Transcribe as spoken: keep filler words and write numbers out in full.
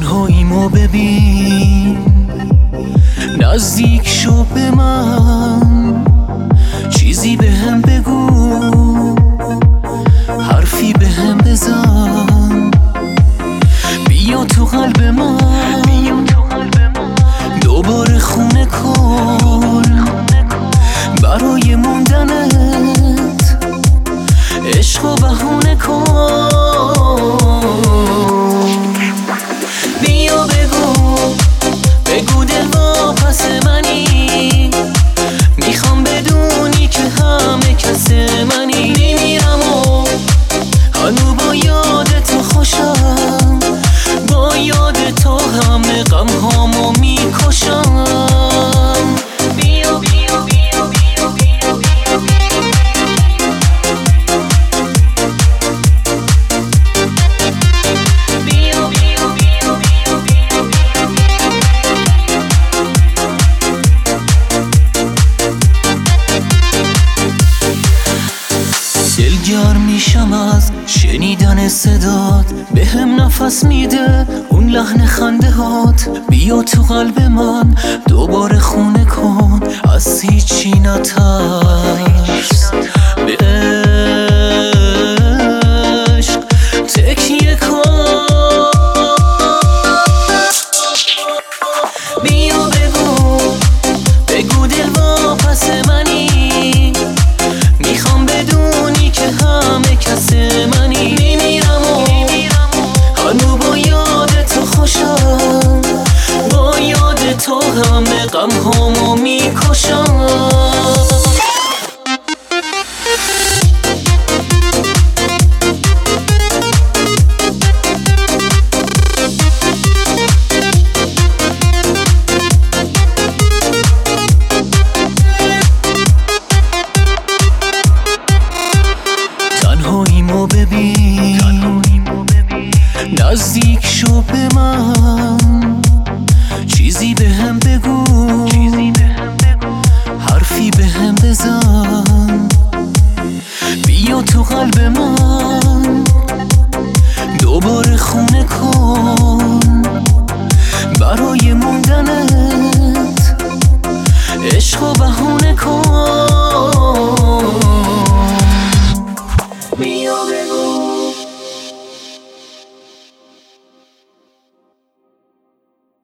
تنهاییمو ببین، نزدیک شو به من، چیزی به هم بگو، حرفی به هم بزن، بیا تو قلب من، دوباره خونه کن برای موندنت، عشق و بهونه کن. بیا بگو بگو دل واپس منی، میخوام بدونی که همه کس منی. نمیرم و هنو با یاد تو خوشم، با یاد تو همه غم هامو میکشم. بیا بیا بیا بیا بیا بیا بیا بیا بیا بیا دلگرم میشم از شنیدن صدات، به هم نفس میده اون لحن خنده هات. بیا تو قلب من دوباره خونه کن، از هیچی نترس، به عشق تکیه کن. بیا بگو بگو دل واپس منی، میخوام بدونی که همه کس منی. نمیرم و هنو با یاد تو خوشم، با یاد تو همه غم هامو میکشم. تنهاییمو ببین، نزدیک شو به من، چیزی به هم بگو، حرفی به هم بزن، بیا تو قلب من.